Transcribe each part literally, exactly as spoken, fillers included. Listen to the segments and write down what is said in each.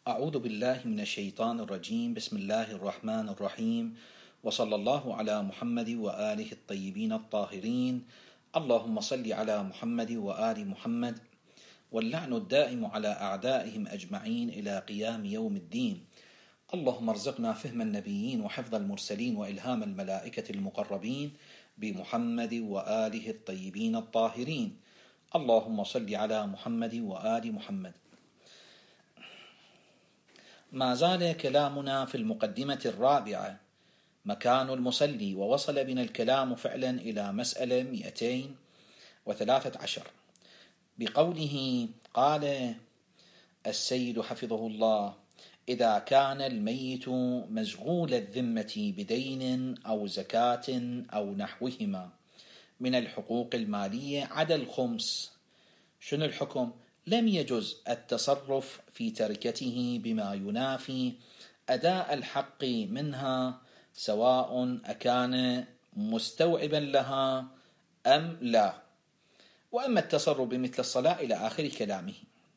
أعوذ بالله من الشيطان الرجيم. بسم الله الرحمن الرحيم، وصلى الله على محمد وآله الطيبين الطاهرين. اللهم صل على محمد وآل محمد، واللعن الدائم على أعدائهم أجمعين إلى قيام يوم الدين. اللهم ارزقنا فهم النبيين وحفظ المرسلين وإلهام الملائكة المقربين بمحمد وآله الطيبين الطاهرين. اللهم صل على محمد وآل محمد. ما زال كلامنا في المقدمة الرابعة مكان المصلي، ووصل بنا الكلام فعلا إلى مسألة مئتين وثلاثة عشر بقوله: قال السيد حفظه الله: إذا كان الميت مشغول الذمة بدين أو زكاة أو نحوهما من الحقوق المالية عدا الخمس، شنو الحكم؟ لم يجز التصرف في تركته بما ينافي أداء الحق منها، سواء أكان مستوعبا لها أم لا. وأما التصرف بمثل الصلاة إلى آخر كلامه.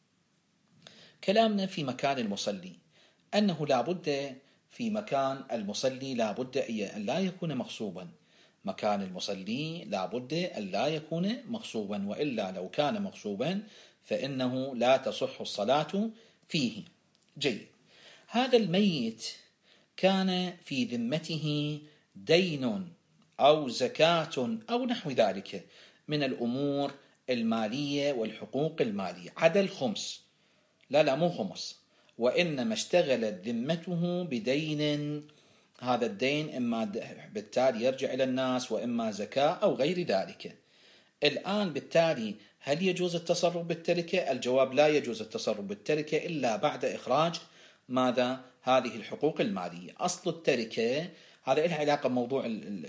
كلامنا في مكان المصلي أنه لا بد في مكان المصلي لا بد أن لا يكون مغصوبا. مكان المصلي لا بد أن لا يكون مغصوبا، وإلا لو كان مغصوبا فإنه لا تصح الصلاة فيه. جيد. هذا الميت كان في ذمته دين أو زكاة أو نحو ذلك من الأمور المالية والحقوق المالية عدا الخمس. لا لا مو خمس، وإنما اشتغلت ذمته بدين. هذا الدين إما بالتالي يرجع إلى الناس، وإما زكاة أو غير ذلك. الآن بالتالي هل يجوز التصرف بالتركة؟ الجواب: لا يجوز التصرف بالتركة إلا بعد إخراج ماذا؟ هذه الحقوق المالية. أصل التركة هذا لها علاقة بموضوع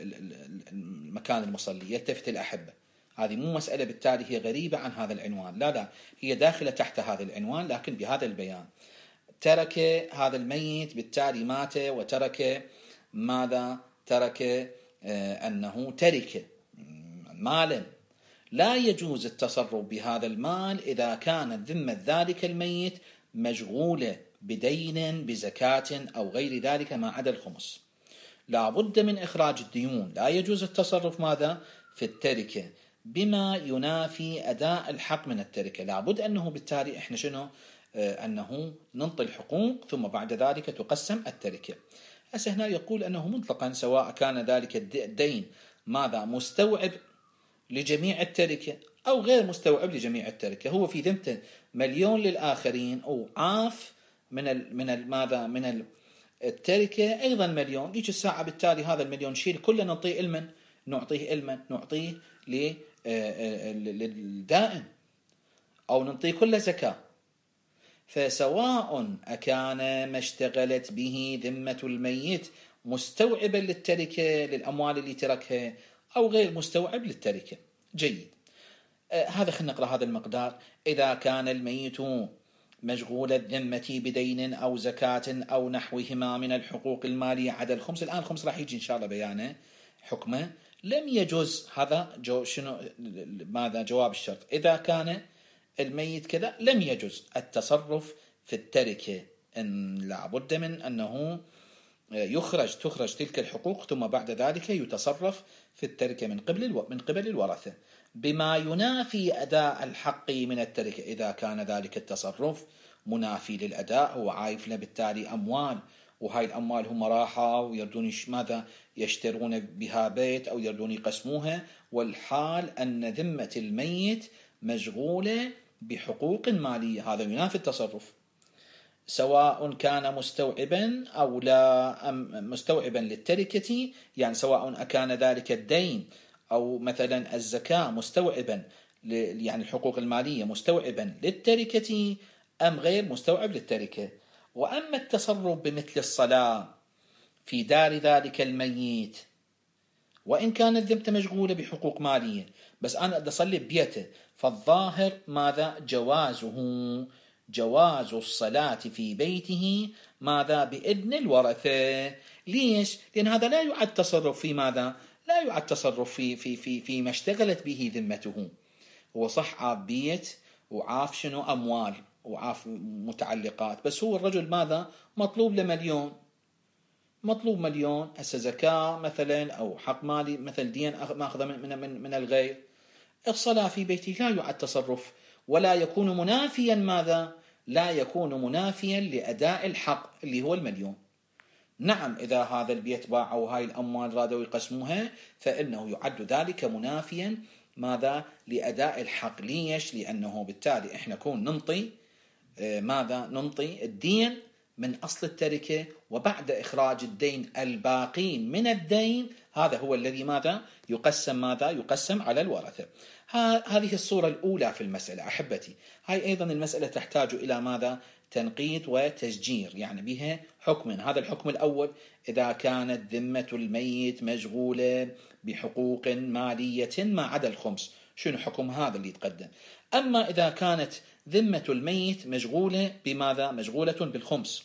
المكان المصلي. يلتفت الأحبة، هذه مو مسألة بالتالي هي غريبة عن هذا العنوان، لا لا هي داخلة تحت هذا العنوان، لكن بهذا البيان. ترك هذا الميت بالتالي مات وترك ماذا؟ ترك آه أنه ترك مالا. لا يجوز التصرف بهذا المال إذا كانت ذمة ذلك الميت مشغولة بدين بزكاة أو غير ذلك ما عدا الخمس. لا بد من إخراج الديون. لا يجوز التصرف ماذا؟ في التركة بما ينافي أداء الحق من التركة. لا بد أنه بالتالي إحنا شنو؟ آه أنه ننطي الحقوق ثم بعد ذلك تقسم التركة. هسه هنا يقول أنه مطلقا سواء كان ذلك الدين ماذا؟ مستوعب لجميع التركة أو غير مستوعب لجميع التركة. هو في ذمته مليون للآخرين أو عاف من ال من ال ماذا؟ من التركة أيضا مليون. يجي الساعة بالتالي هذا المليون شيل كله نعطيه علما، نعطيه علما نعطيه للدائن، أو نعطيه كله زكاة. فسواء أكان ما اشتغلت به ذمة الميت مستوعبا للتركة للأموال اللي تركها أو غير مستوعب للتركة. جيد. آه هذا خلينا نقرأ هذا المقدار. إذا كان الميت مشغول الذمة بدين أو زكاة أو نحوهما من الحقوق المالية عدا الخمس. الآن الخمس راح يجي إن شاء الله بيانه حكمه. لم يجوز هذا جو شنو ماذا؟ جواب الشرط. إذا كان الميت كذا لم يجوز التصرف في التركة. إن لابد من أنه يخرج تخرج تلك الحقوق ثم بعد ذلك يتصرف في التركة من قبل الو... من قبل الورثة بما ينافي أداء الحق من التركة. إذا كان ذلك التصرف منافي للأداء، هو عايف له بالتالي أموال، وهاي الأموال هم راحة ويردون ماذا؟ يشترون بها بيت أو يردون يقسموها، والحال أن ذمة الميت مشغولة بحقوق مالية. هذا ينافي التصرف، سواء كان مستوعبا أو لا أم مستوعبا للتركة. يعني سواء أكان ذلك الدين أو مثلا الزكاة مستوعبا يعني الحقوق المالية مستوعبا للتركة أم غير مستوعب للتركة. وأما التصرف بمثل الصلاة في دار ذلك الميت، وإن كانت ذمته مشغولة بحقوق مالية، بس أنا أدى أصلي ببيته، فالظاهر ماذا؟ جوازه جواز الصلاة في بيته ماذا؟ بإذن الورثة. ليش؟ لأن هذا لا يعد تصرف في ماذا؟ لا يعد تصرف في في في فيما اشتغلت به ذمته. هو صح عاب بيت وعاف شنو أموال، وعاف متعلقات، بس هو الرجل ماذا مطلوب له مليون، مطلوب مليون هسه زكاة مثلا أو حق مالي مثل دين ماخذه من, من, من الغير. الصلاة في بيته لا يعد تصرف ولا يكون منافيا ماذا؟ لا يكون منافيا لأداء الحق اللي هو المليون. نعم إذا هذا البيت باعوا هاي الأموال رادوا يقسموها فإنه يعد ذلك منافيا ماذا؟ لأداء الحق. ليش؟ لأنه بالتالي إحنا نكون ننطي ماذا؟ ننطي الدين من أصل التركة، وبعد إخراج الدين الباقين من الدين هذا هو الذي ماذا؟ يقسم ماذا؟ يقسم على الورثة. هذه الصورة الأولى في المسألة أحبتي. هاي أيضا المسألة تحتاج إلى ماذا؟ تنقيط وتشجير، يعني بها حكم. هذا الحكم الأول إذا كانت ذمة الميت مشغولة بحقوق مالية ما عدا الخمس، شنو حكم هذا اللي يتقدم؟ أما إذا كانت ذمة الميت مشغولة بماذا؟ مشغولة بالخمس،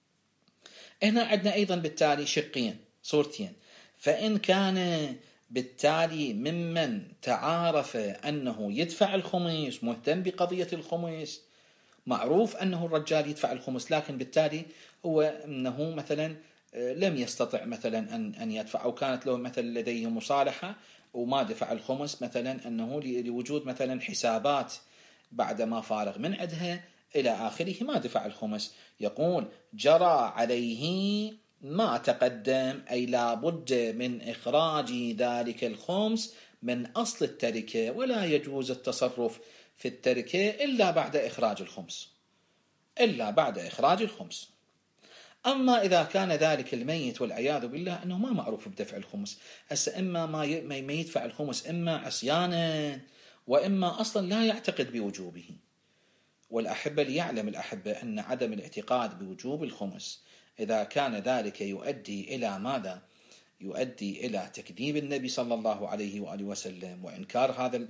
هنا عندنا أيضا بالتالي شقين صورتين. فإن كان بالتالي ممن تعارف أنه يدفع الخمس، مهتم بقضية الخمس، معروف أنه الرجال يدفع الخمس، لكن بالتالي هو أنه مثلا لم يستطع مثلا أن أن يدفع، أو كانت له مثلا لديه مصالحة وما دفع الخمس، مثلا أنه لوجود مثلا حسابات بعد ما فارغ من عندها إلى آخره ما دفع الخمس، يقول جرى عليه ما تقدم، أي لا بد من إخراج ذلك الخمس من أصل التركة، ولا يجوز التصرف في التركة إلا بعد إخراج الخمس، إلا بعد إخراج الخمس. أما إذا كان ذلك الميت والعياذ بالله أنه ما معروف بدفع الخمس، هسه إما ما يدفع الخمس إما عصيانا، وإما أصلا لا يعتقد بوجوبه. والأحبة ليعلم الأحبة أن عدم الاعتقاد بوجوب الخمس إذا كان ذلك يؤدي إلى ماذا؟ يؤدي إلى تكذيب النبي صلى الله عليه وآله وسلم وإنكار هذا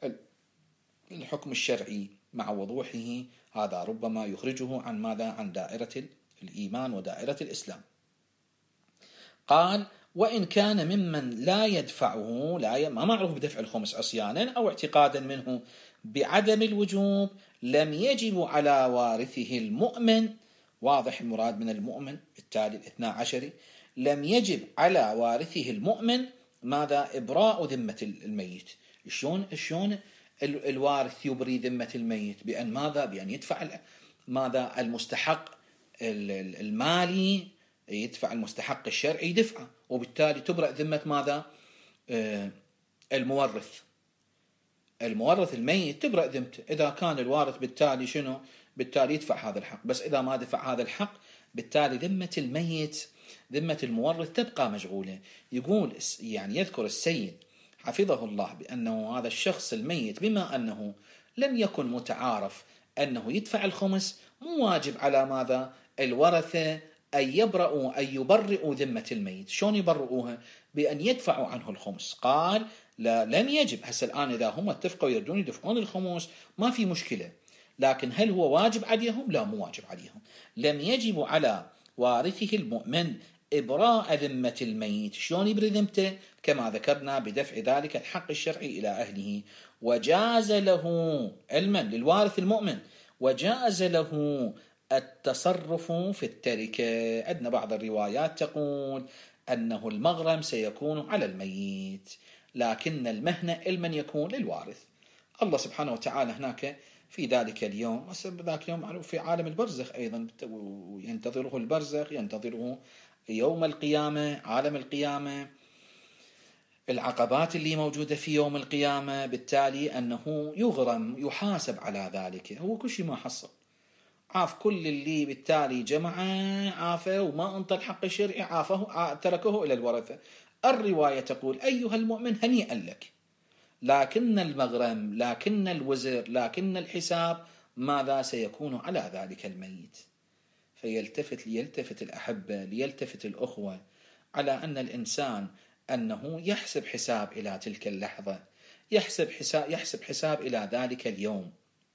الحكم الشرعي مع وضوحه، هذا ربما يخرجه عن ماذا؟ عن دائرة الإيمان ودائرة الإسلام. قال وإن كان ممن لا يدفعه، لا ما معروف بدفع الخمس عصيانا أو اعتقادا منه بعدم الوجوب، لم يجب على وارثه المؤمن. واضح المراد من المؤمن بالتالي الاثنى عشري. لم يجب على وارثه المؤمن ماذا؟ إبراء ذمة الميت. شلون شلون الوارث يبري ذمة الميت؟ بأن ماذا؟ بأن يدفع ماذا؟ المستحق المالي، يدفع المستحق الشرعي يدفعه، وبالتالي تبرأ ذمة ماذا؟ آه المورث. المورث الميت تبرأ ذمته إذا كان الوارث بالتالي شنو؟ بالتالي يدفع هذا الحق. بس إذا ما دفع هذا الحق بالتالي ذمة الميت، ذمة المورث تبقى مشغولة. يقول يعني يذكر السيد حفظه الله بأنه هذا الشخص الميت بما أنه لم يكن متعارف أنه يدفع الخمس، مو واجب على ماذا؟ الورثة أن يبرئوا أن يبرئوا ذمة الميت. شلون يبرئوها؟ بأن يدفعوا عنه الخمس. قال لا لم يجب. هسه الآن إذا هم اتفقوا يردون يدفعون الخمس ما في مشكلة، لكن هل هو واجب عليهم؟ لا مو واجب عليهم. لم يجب على وارثه المؤمن إبراء ذمة الميت. شلون يبرئ ذمته؟ كما ذكرنا بدفع ذلك الحق الشرعي إلى أهله. وجاز له علما للوارث المؤمن، وجاز له التصرف في التركة. عندنا بعض الروايات تقول أنه المغرم سيكون على الميت، لكن المهنة لمن يكون؟ للوارث. الله سبحانه وتعالى هناك في ذلك اليوم، ذاك اليوم معروف في عالم البرزخ أيضا، ينتظره البرزخ، ينتظره يوم القيامة، عالم القيامة، العقبات اللي موجودة في يوم القيامة. بالتالي أنه يغرم يحاسب على ذلك. هو كل شيء ما حصل، عاف كل اللي بالتالي جمعه عافه وما انطى الحق الشرعي عافه تركه إلى الورثة. الرواية تقول أيها المؤمن هنيئا لك، لكن المغرم، لكن الوزر، لكن الحساب ماذا؟ سيكون على ذلك الميت. فيلتفت ليلتفت الأحبة، ليلتفت الأخوة على أن الإنسان أنه يحسب حساب إلى تلك اللحظة، يحسب حساب, يحسب حساب إلى ذلك اليوم.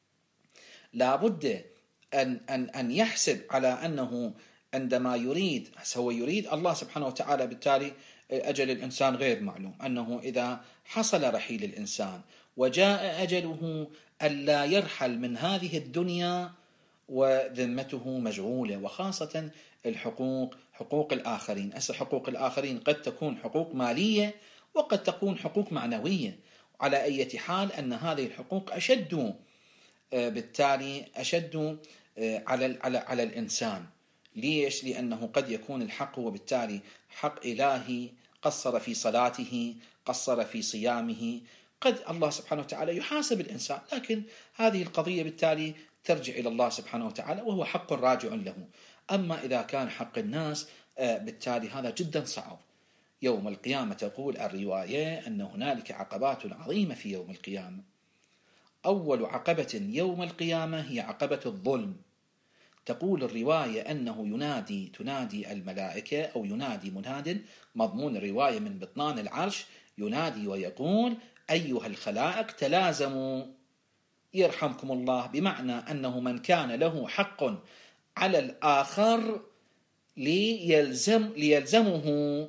لا بد أن, أن, أن يحسب على أنه عندما يريد، هو يريد الله سبحانه وتعالى، بالتالي أجل الإنسان غير معلوم، أنه إذا حصل رحيل الإنسان وجاء أجله ألا يرحل من هذه الدنيا وذمته مجهولة، وخاصة الحقوق، حقوق الآخرين. أس حقوق الآخرين قد تكون حقوق مالية وقد تكون حقوق معنوية. على أي حال أن هذه الحقوق أشد، بالتالي أشد على على على الإنسان. ليش؟ لأنه قد يكون الحق هو بالتالي حق إلهي، قصر في صلاته، قصر في صيامه، قد الله سبحانه وتعالى يحاسب الإنسان، لكن هذه القضية بالتالي ترجع إلى الله سبحانه وتعالى، وهو حق راجع له. أما إذا كان حق الناس بالتالي هذا جدا صعب. يوم القيامة تقول الرواية أن هنالك عقبات عظيمة في يوم القيامة. أول عقبة يوم القيامة هي عقبة الظلم. تقول الرواية أنه ينادي تنادي الملائكة أو ينادي مناد، مضمون الرواية من بطنان العرش، ينادي ويقول: أيها الخلائق تلازموا يرحمكم الله، بمعنى أنه من كان له حق على الآخر ليلزم ليلزمه،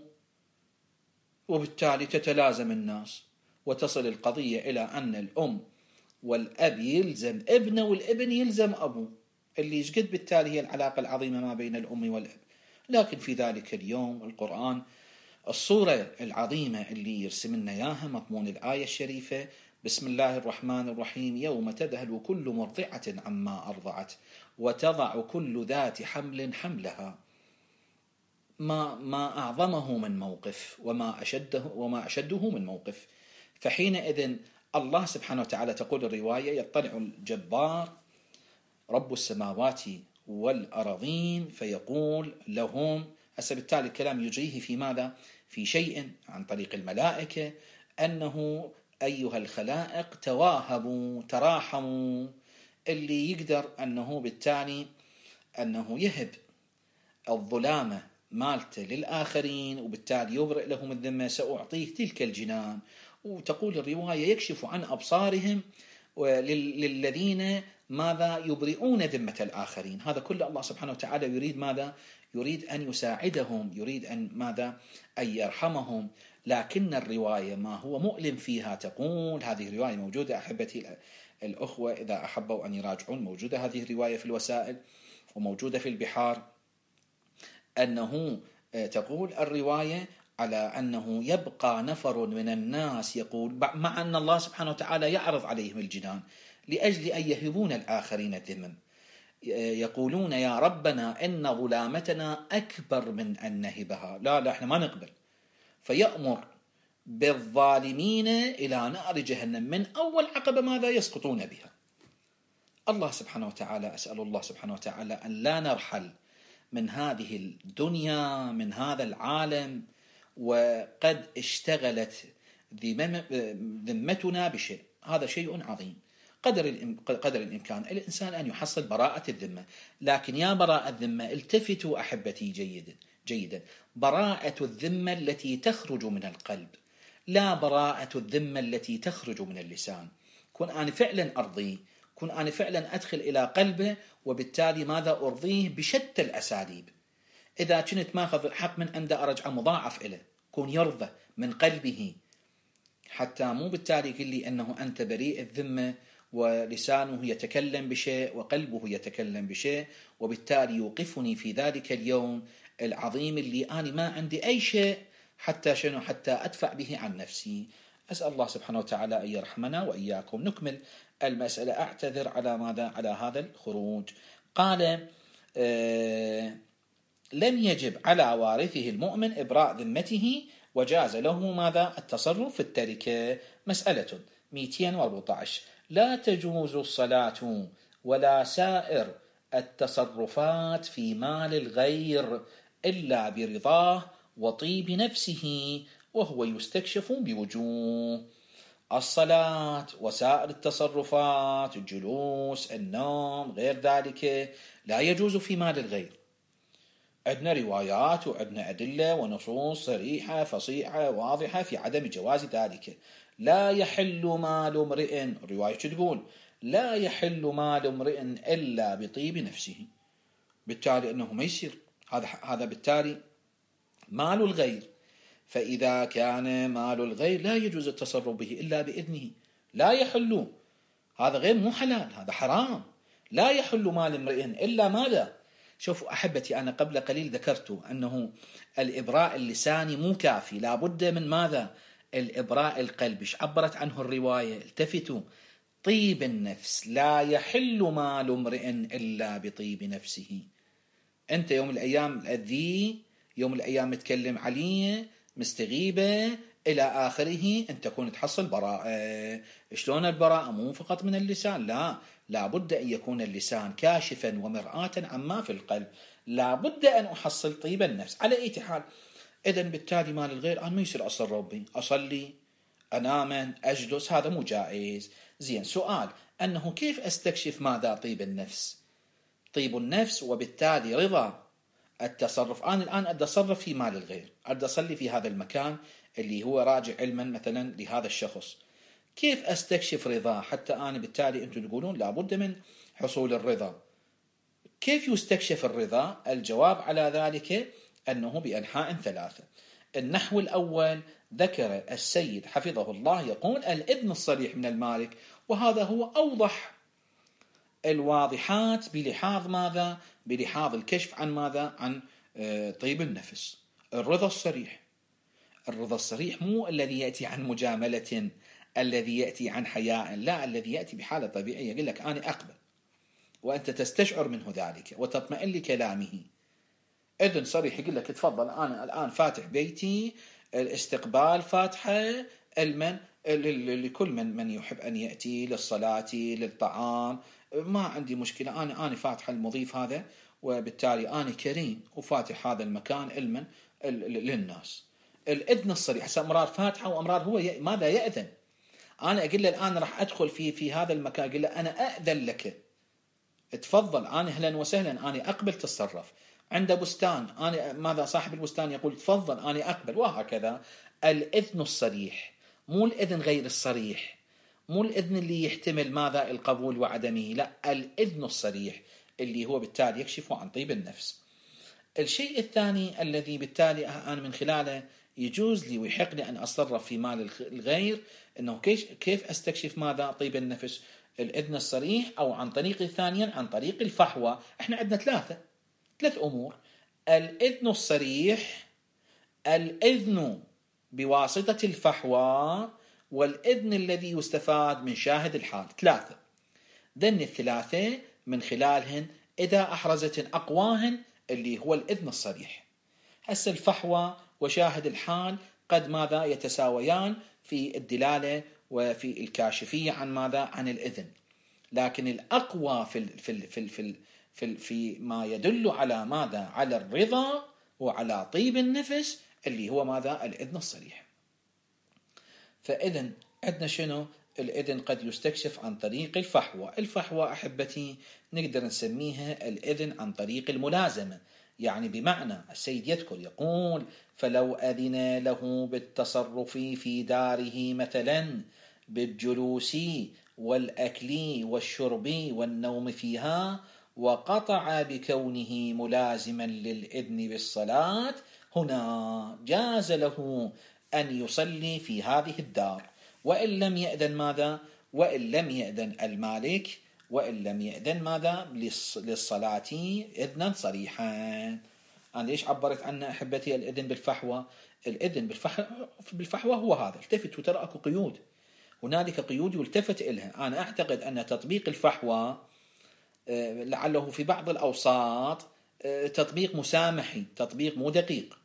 وبالتالي تتلازم الناس وتصل القضية إلى أن الأم والأب يلزم ابنه والابن يلزم أبوه، اللي يشقد بالتالي هي العلاقة العظيمة ما بين الأم والأب. لكن في ذلك اليوم القرآن الصورة العظيمة اللي يرسم لنا إياها مضمون الآية الشريفة: بسم الله الرحمن الرحيم، يوم تذهل كل مرضعة عما أرضعت وتضع كل ذات حمل حملها. ما ما أعظمه من موقف، وما أشده وما أشده من موقف. فحينئذ الله سبحانه وتعالى، تقول الرواية، يطلع الجبار رب السماوات والأرضين فيقول لهم، هسه بالتالي الكلام يجريه في ماذا؟ في شيء عن طريق الملائكة، أنه أيها الخلائق تواهبوا تراحموا، اللي يقدر أنه بالتالي أنه يهب الظلامة مالته للآخرين وبالتالي يبرئ لهم الذمة، سأعطيه تلك الجنان. وتقول الرواية يكشف عن أبصارهم للذين ماذا يبرئون ذمة الآخرين. هذا كله الله سبحانه وتعالى يريد ماذا؟ يريد أن يساعدهم، يريد أن ماذا؟ أن يرحمهم. لكن الرواية ما هو مؤلم فيها، تقول هذه الرواية موجودة أحبتي الأخوة إذا أحبوا أن يراجعون، موجودة هذه الرواية في الوسائل وموجودة في البحار، أنه تقول الرواية على أنه يبقى نفر من الناس يقول، مع أن الله سبحانه وتعالى يعرض عليهم الجنان لأجل أن يهبون الآخرين الذمم، يقولون يا ربنا إن ظلامتنا أكبر من أن نهبها، لا لا إحنا ما نقبل، فيأمر بالظالمين إلى نار جهنم من أول عقبة ماذا يسقطون بها. الله سبحانه وتعالى، أسأل الله سبحانه وتعالى أن لا نرحل من هذه الدنيا، من هذا العالم وقد اشتغلت ذمتنا بشيء. هذا شيء عظيم. قدر قدر الإمكان الإنسان أن يحصل براءة الذمة، لكن يا براءة الذمة التفتوا أحبتي جيدا جيدا، براءة الذمة التي تخرج من القلب، لا براءة الذمة التي تخرج من اللسان. كن أنا فعلا أرضيه، كن أنا فعلا أدخل إلى قلبه، وبالتالي ماذا أرضيه بشتى الأساليب. إذا كنت ماخذ الحق من عنده أرجع مضاعف إليه، كن يرضى من قلبه، حتى مو بالتالي يقول لي أنه أنت بريء الذمة ولسانه يتكلم بشيء وقلبه يتكلم بشيء، وبالتالي يوقفني في ذلك اليوم العظيم اللي أنا ما عندي أي شيء حتى شنو حتى أدفع به عن نفسي. أسأل الله سبحانه وتعالى أن يرحمنا وإياكم. نكمل المسألة. أعتذر على ماذا؟ على هذا الخروج. قال آه لم يجب على وارثه المؤمن إبراء ذمته، وجاز له ماذا؟ التصرف في التركة. مسألة مئتين وأربعة عشر. لا تجوز الصلاة ولا سائر التصرفات في مال الغير إلا برضاه وطيب نفسه، وهو يستكشف بوجوه. الصلاة وسائر التصرفات، الجلوس، النوم، غير ذلك لا يجوز في مال الغير. عندنا روايات وعندنا أدلة ونصوص صريحة فصيحة واضحة في عدم جواز ذلك. لا يحل مال امرئ، رواية تقول لا يحل مال امرئ إلا بطيب نفسه، بالتالي أنه ما يصير هذا هذا بالتالي مال الغير. فإذا كان مال الغير لا يجوز التصرف به إلا بإذنه، لا يحل، هذا غير مو حلال، هذا حرام. لا يحل مال امرئ إلا ماذا؟ شوفوا أحبتي، أنا قبل قليل ذكرت أنه الإبراء اللساني مو كافي، لا بد من ماذا؟ الإبراء القلبي. ايش عبرت عنه الرواية؟ التفتوا: طيب النفس، لا يحل مال امرئ إلا بطيب نفسه. أنت يوم الأيام الذي يوم الأيام متكلم عليه مستغيبة إلى آخره، أن تكون تحصل براءة. شلون البراءة؟ مو فقط من اللسان، لا، لا بد أن يكون اللسان كاشفا ومرآة عما في القلب. لا بد أن أحصل طيب النفس على أي حال. إذن بالتالي مال الغير أنا ما يصير أصل ربي، أصلي، أنام، أجلس، هذا مو جائز. زين، سؤال أنه كيف أستكشف ماذا طيب النفس؟ طيب النفس وبالتالي رضا التصرف. أنا الآن أتصرف في مال الغير، أصلي في هذا المكان اللي هو راجع علما مثلا لهذا الشخص، كيف أستكشف رضاه حتى أنا بالتالي أنتم تقولون لابد من حصول الرضا؟ كيف يستكشف الرضا؟ الجواب على ذلك أنه بأنحاء ثلاثة. النحو الأول ذكر السيد حفظه الله يقول: الإذن الصريح من المالك، وهذا هو أوضح الواضحات بلحاظ ماذا؟ بلحاظ الكشف عن ماذا؟ عن طيب النفس. الرضا الصريح، الرضا الصريح مو الذي يأتي عن مجاملة، الذي يأتي عن حياء، لا، الذي يأتي بحالة طبيعية، يقول لك أنا أقبل وأنت تستشعر منه ذلك وتطمئن لكلامه. إذن صريح يقول لك تفضل، أنا الآن فاتح بيتي، الاستقبال فاتحة، المن لكل من من يحب أن يأتي للصلاة للطعام، ما عندي مشكلة، أنا أنا فاتح المضيف هذا، وبالتالي أنا كريم وفاتح هذا المكان المن للناس. الإذن الصريح. هسه أمرار فاتحة وأمرار هو ماذا؟ يأذن. أنا أقول له الآن راح أدخل في في هذا المكان، أقول له أنا أأذن لك، تفضل، أنا أهلا وسهلا، أنا أقبل تتصرف. عند بستان، أنا ماذا؟ صاحب البستان يقول تفضل، أنا أقبل، وهكذا. الإذن الصريح، مو الإذن غير الصريح، مو الإذن اللي يحتمل ماذا؟ القبول وعدمه، لا، الإذن الصريح اللي هو بالتالي يكشف عن طيب النفس. الشيء الثاني الذي بالتالي أنا من خلاله يجوز لي ويحق لي أن أتصرف في مال الغير، أنه كيف أستكشف ماذا؟ طيب النفس. الإذن الصريح، أو عن طريق ثانيا عن طريق الفحوى. احنا عندنا ثلاثة ثلاث أمور: الإذن الصريح، الإذن بواسطة الفحوى، والإذن الذي يستفاد من شاهد الحال. ثلاثة، ذن الثلاثة من خلالهن إذا أحرزت أقواهن اللي هو الإذن الصريح. هسه الفحوى وشاهد الحال قد ماذا؟ يتساويان في الدلالة وفي الكاشفية عن ماذا؟ عن الإذن، لكن الأقوى في ال في ال في ال في, ال في, ال في ما يدل على ماذا؟ على الرضا وعلى طيب النفس اللي هو ماذا؟ الإذن الصريح. فإذن عندنا شنو؟ الإذن قد يستكشف عن طريق الفحوى. الفحوى أحبتي نقدر نسميها الإذن عن طريق الملازمة، يعني بمعنى السيد يذكر يقول: فلو أذن له بالتصرف في داره مثلا بالجلوس والأكل والشرب والنوم فيها، وقطع بكونه ملازما للإذن بالصلاة، هنا جاز له أن يصلي في هذه الدار، وإن لم يأذن ماذا؟ وإن لم يأذن المالك، وإن لم يأذن ماذا؟ للصلاة إذنا صريحا. أنا ليش عبرت عنه أحبتي الإذن بالفحوى؟ الإذن بالفحوى هو هذا. التفت وترى أكو قيود، هنالك قيود يلتفت إلها. أنا أعتقد أن تطبيق الفحوى لعله في بعض الأوساط تطبيق مسامحي، تطبيق مو دقيق.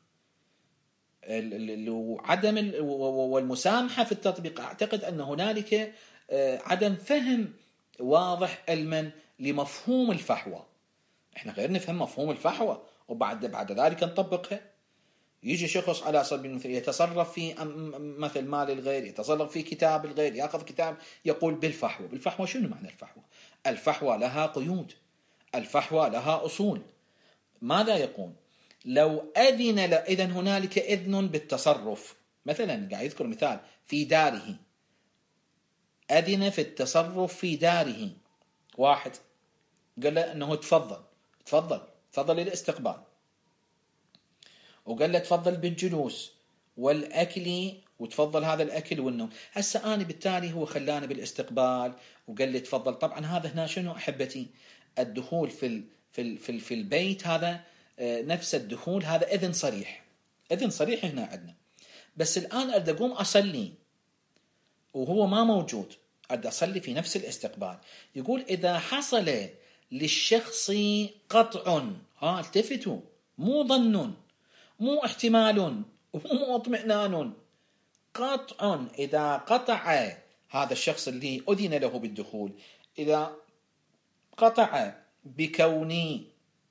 عدم والمسامحة في التطبيق، أعتقد أن هنالك عدم فهم واضح علما لمفهوم الفحوى. احنا غير نفهم مفهوم الفحوى وبعد بعد ذلك نطبقها. يجي شخص على سبيل المثال يتصرف في مثل مال الغير، يتصرف في كتاب الغير، يأخذ كتاب يقول بالفحوى. بالفحوى شنو معنى الفحوى؟ الفحوى لها قيود، الفحوى لها أصول. ماذا يقول؟ لو أذن ل... إذن هنالك إذن بالتصرف، مثلا قاعد يذكر مثال في داره، أذن في التصرف في داره. واحد قال له أنه تفضل تفضل تفضل للاستقبال، وقال له تفضل بالجلوس والأكل وتفضل هذا الأكل والنوم. هسه أنا بالتالي هو خلاني بالاستقبال وقال لي تفضل. طبعا هذا هنا شنو أحبتي؟ الدخول في ال في ال في, ال في البيت هذا نفس الدخول، هذا إذن صريح، إذن صريح هنا عندنا. بس الآن أريد أقوم أصلي وهو ما موجود، أريد أصلي في نفس الاستقبال. يقول إذا حصل للشخص قطع، ها التفتوا، مو ظن، مو احتمال، ومو اطمئنان، قطع. إذا قطع هذا الشخص اللي أذن له بالدخول، إذا قطع بكون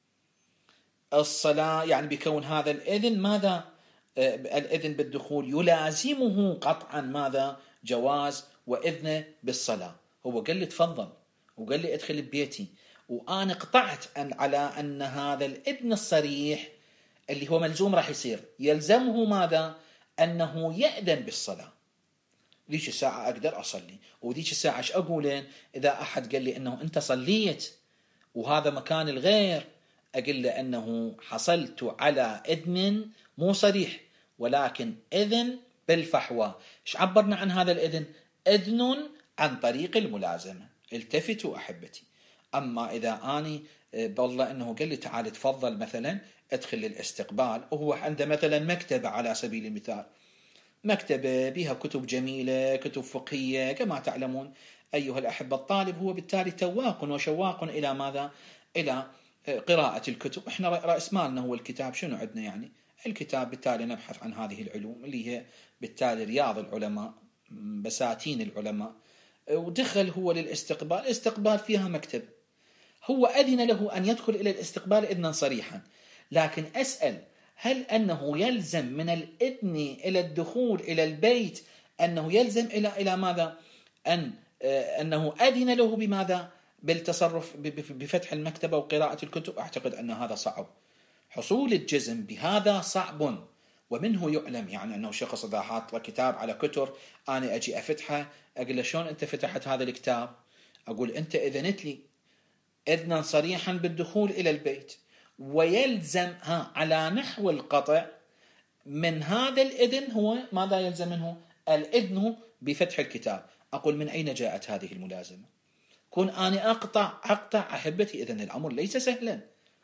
الصلاة، يعني بكون هذا الإذن ماذا؟ الإذن بالدخول يلازمه قطعا ماذا؟ جواز وإذنه بالصلاة. هو قال لي تفضل وقال لي ادخل ببيتي، وأنا قطعت أن على أن هذا الإذن الصريح اللي هو ملزوم راح يصير يلزمه ماذا؟ أنه يأذن بالصلاة. ذيك الساعة أقدر أصلي. وذيك الساعة ايش أقول؟ إذا أحد قال لي أنه أنت صليت وهذا مكان الغير، أقول له أنه حصلت على إذن مو صريح ولكن إذن بالفحوى. إيش عبرنا عن هذا الإذن؟ إذن عن طريق الملازمة. التفتوا أحبتي. أما إذا أني بالله أنه قال لي تعال تفضل مثلا ادخل للاستقبال، وهو عنده مثلا مكتبة على سبيل المثال، مكتبة بها كتب جميلة، كتب فقهية كما تعلمون أيها الأحبة. الطالب هو بالتالي تواق وشواق إلى ماذا؟ إلى قراءة الكتب. إحنا رأس مالنا هو الكتاب. شنو عندنا يعني؟ الكتاب. بالتالي نبحث عن هذه العلوم اللي هي بالتالي رياض العلماء، بساتين العلماء. ودخل هو للاستقبال، الاستقبال فيها مكتب، هو أذن له أن يدخل إلى الاستقبال إذنا صريحا. لكن أسأل، هل أنه يلزم من الإذن إلى الدخول إلى البيت أنه يلزم إلى إلى ماذا؟ أن أنه أذن له بماذا؟ بالتصرف بفتح المكتبة وقراءة الكتب. أعتقد أن هذا صعب. حصول الجزم بهذا صعب، ومنه يعلم يعني أنه شخص إذا حاط كتاب على كتر، أنا أجي أفتحه أقول له شلون أنت فتحت هذا الكتاب؟ أقول أنت إذنت لي إذنا صريحا بالدخول إلى البيت، ويلزم ها على نحو القطع من هذا الإذن هو ماذا يلزم منه؟ الإذن بفتح الكتاب. أقول من أين جاءت هذه الملازمة؟ كون أنا أقطع أقطع أحبتي، إذن الأمر ليس سهلا.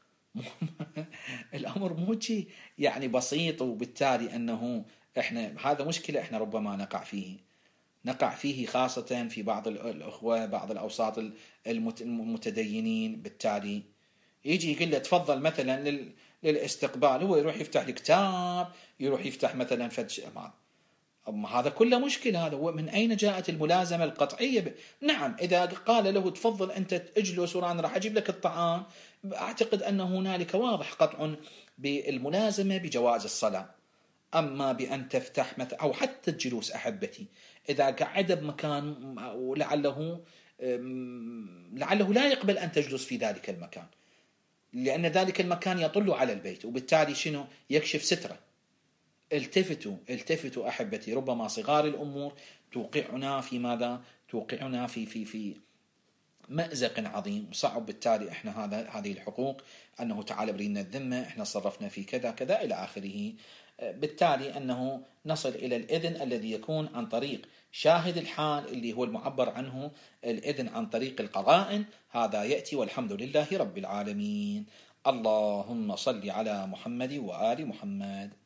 الأمر مو شيء يعني بسيط. وبالتالي أنه إحنا هذا مشكلة إحنا ربما نقع فيه نقع فيه خاصة في بعض الأخوة، بعض الأوساط المتدينين. بالتالي يجي يقول له تفضل مثلا للاستقبال، هو يروح يفتح الكتاب، يروح يفتح مثلا فتش أمام. أما هذا كله مشكلة. هذا من أين جاءت الملازمة القطعية ب... نعم إذا قال له تفضل أنت اجلس وأنا راح أجيب لك الطعام، أعتقد أن هنالك واضح قطع بالملازمة بجواز الصلاة. أما بأن تفتح مثلا أو حتى الجلوس أحبتي، إذا قعد بمكان ولعله لعله لا يقبل أن تجلس في ذلك المكان، لأن ذلك المكان يطل على البيت، وبالتالي شنو؟ يكشف سترة. التفتوا التفتوا أحبتي. ربما صغار الأمور توقعنا في ماذا؟ توقعنا في في في مأزق عظيم صعب. بالتالي احنا هذا هذه الحقوق أنه تعال برينا الذمة، احنا صرفنا في كذا كذا إلى آخره. بالتالي أنه نصل إلى الإذن الذي يكون عن طريق شاهد الحال اللي هو المعبر عنه الإذن عن طريق القرائن. هذا يأتي والحمد لله رب العالمين. اللهم صل على محمد وآل محمد.